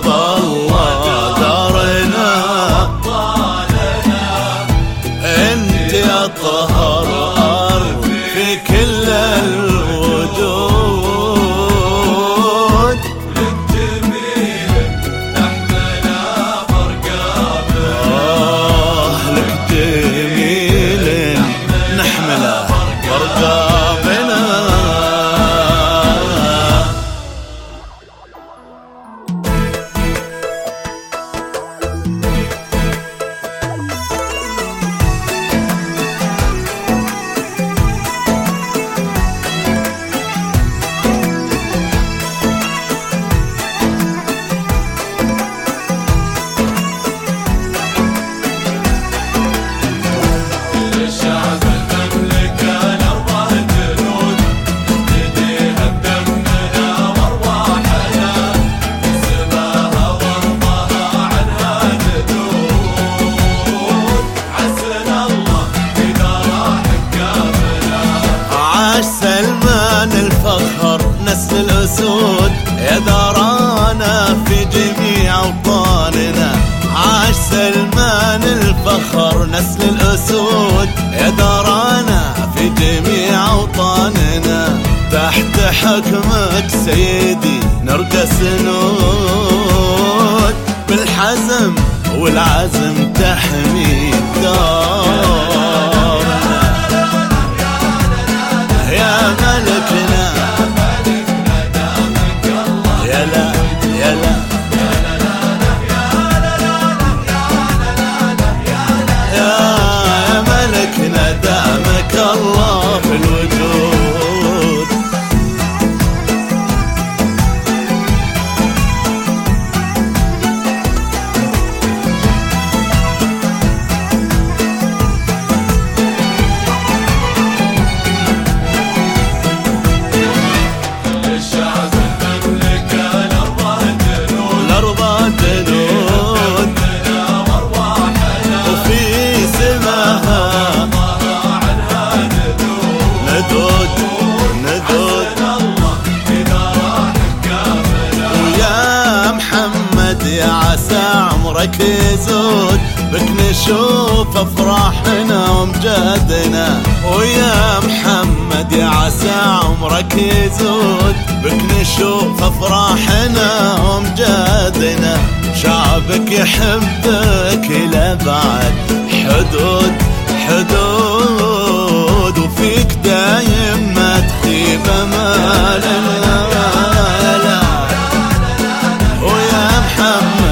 بالله دارنا، انت يا طهر أرض في كل الوجود، لك جميل نحمله فرقابنا، لك جميل نحمله فرقابنا. سلمان الفخر نسل الأسود يا دارانا في جميع أوطاننا. عاش سلمان الفخر نسل الأسود يا دارانا في جميع أوطاننا. تحت حكمك سيدي نرقى سنود، بالحزم والعزم تحمي دارنا. يا ملكنا يا لا يا لا يا ملكنا دامك الله في الوجود. يا عسى عمرك يزود بك نشوف افراحنا وامجادنا. ويا محمد يا عسى عمرك يزود بك نشوف افراحنا وامجادنا. شعبك يحبك لأبعد حدود حدود، وفيك دايم ما تخيب امالنا. ويا محمد